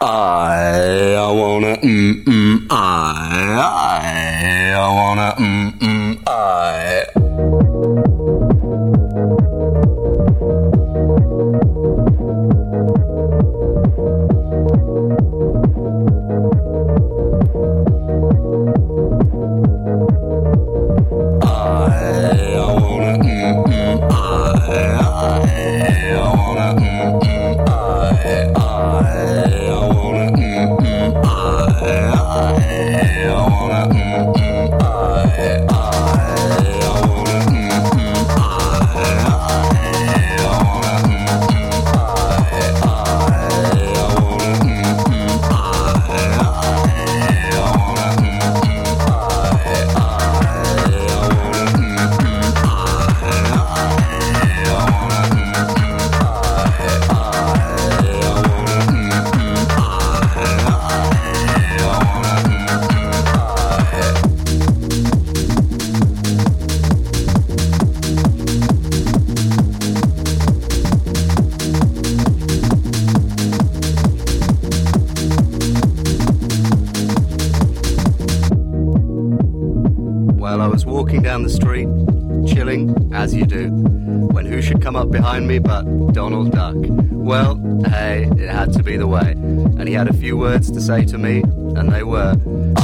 I wanna I wanna I. Well, I was walking down the street, chilling, as you do, when who should come up behind me but Donald Duck. Well, hey, it had to be the way. And he had a few words to say to me, and they were,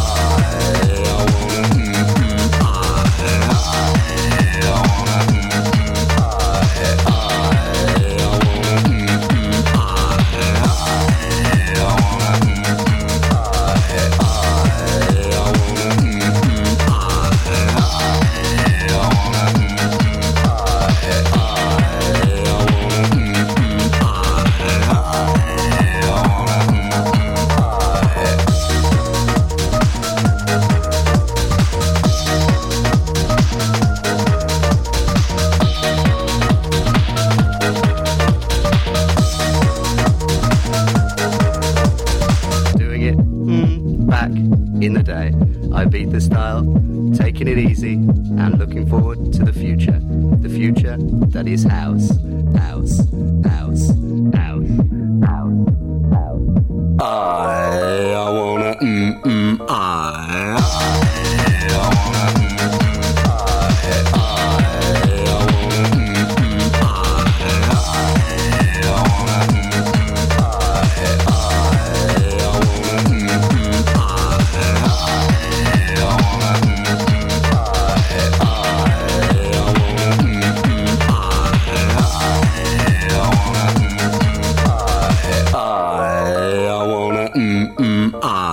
back in the day. I beat the style, taking it easy, and looking forward to the future. The future that is house, house, house, house, house, house. I wanna I I